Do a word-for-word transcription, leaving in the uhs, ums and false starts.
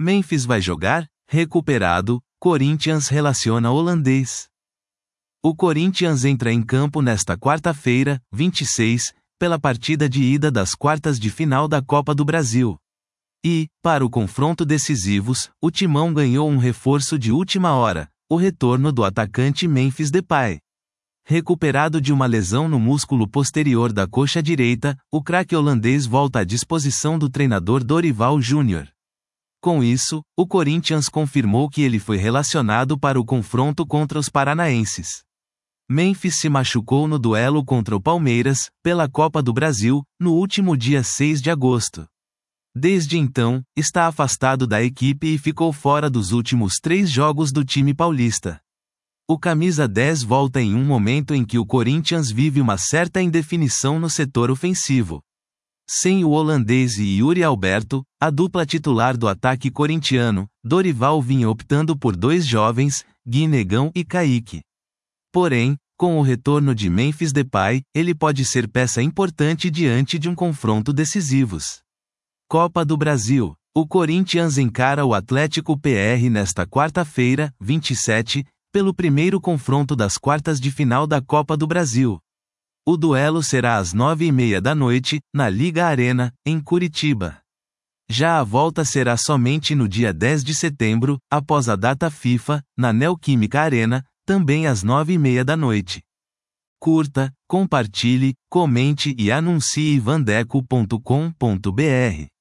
Memphis vai jogar? Recuperado, Corinthians relaciona holandês. O Corinthians entra em campo nesta quarta-feira, vinte e seis, pela partida de ida das quartas de final da Copa do Brasil. E, para o confronto decisivos, o Timão ganhou um reforço de última hora, o retorno do atacante Memphis Depay. Recuperado de uma lesão no músculo posterior da coxa direita, o craque holandês volta à disposição do treinador Dorival Júnior. Com isso, o Corinthians confirmou que ele foi relacionado para o confronto contra os paranaenses. Memphis se machucou no duelo contra o Palmeiras, pela Copa do Brasil, no último dia seis de agosto. Desde então, está afastado da equipe e ficou fora dos últimos três jogos do time paulista. O camisa dez volta em um momento em que o Corinthians vive uma certa indefinição no setor ofensivo. Sem o holandês e Yuri Alberto, a dupla titular do ataque corintiano, Dorival vinha optando por dois jovens, Gui Negão e Kaique. Porém, com o retorno de Memphis Depay, ele pode ser peça importante diante de um confronto decisivos. Copa do Brasil. O Corinthians encara o Atlético P R nesta quarta-feira, vinte e sete, pelo primeiro confronto das quartas de final da Copa do Brasil. O duelo será às nove e meia da noite, na Liga Arena, em Curitiba. Já a volta será somente no dia dez de setembro, após a data FIFA, na Neoquímica Arena, também às nove e meia da noite. Curta, compartilhe, comente e anuncie vandeco ponto com ponto br.